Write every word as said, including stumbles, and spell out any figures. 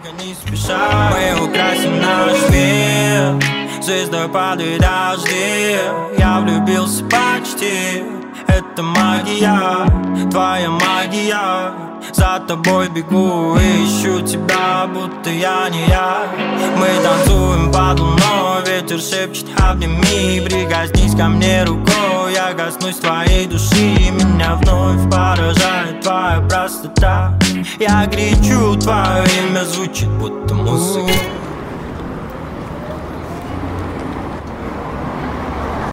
Только не спеша мы украсим наш мир. Звездой падают дожди. Я влюбился почти. Это магия, твоя магия. За тобой бегу и ищу тебя, будто я не я. Мы танцуем под луной, ветер шепчет обними. Прикоснись ко мне рукой, я коснусь твоей души. Меня вновь поражает твоя простота. Я кричу, твое имя звучит, будто музыка.